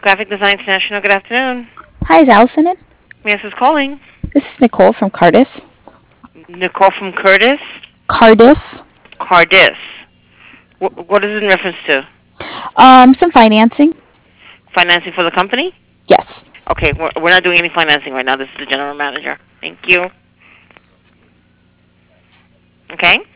Graphic Design International. Good afternoon. Hi, is Allison in? Yes, who's calling? This is Nicole from Cardiff. Nicole from Curtis. Cardiff. Cardiff. What is it in reference to? Some financing. Financing for the company? Yes. Okay, we're not doing any financing right now. This is the general manager. Thank you. Okay.